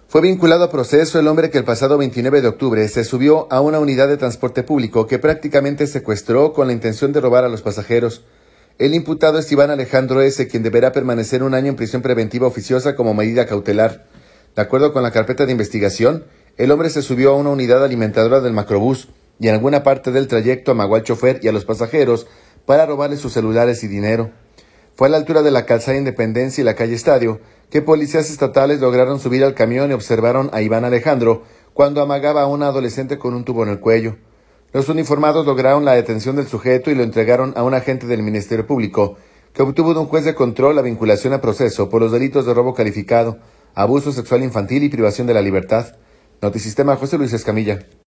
Fue vinculado a proceso el hombre que el pasado 29 de octubre se subió a una unidad de transporte público que prácticamente secuestró con la intención de robar a los pasajeros. El imputado es Iván Alejandro S., quien deberá permanecer 1 año en prisión preventiva oficiosa como medida cautelar. De acuerdo con la carpeta de investigación, el hombre se subió a una unidad alimentadora del macrobús y en alguna parte del trayecto amagó al chofer y a los pasajeros para robarle sus celulares y dinero. Fue a la altura de la calzada Independencia y la calle Estadio que policías estatales lograron subir al camión y observaron a Iván Alejandro cuando amagaba a una adolescente con un tubo en el cuello. Los uniformados lograron la detención del sujeto y lo entregaron a un agente del Ministerio Público, que obtuvo de un juez de control la vinculación a proceso por los delitos de robo calificado, abuso sexual infantil y privación de la libertad. Notisistema, José Luis Escamilla.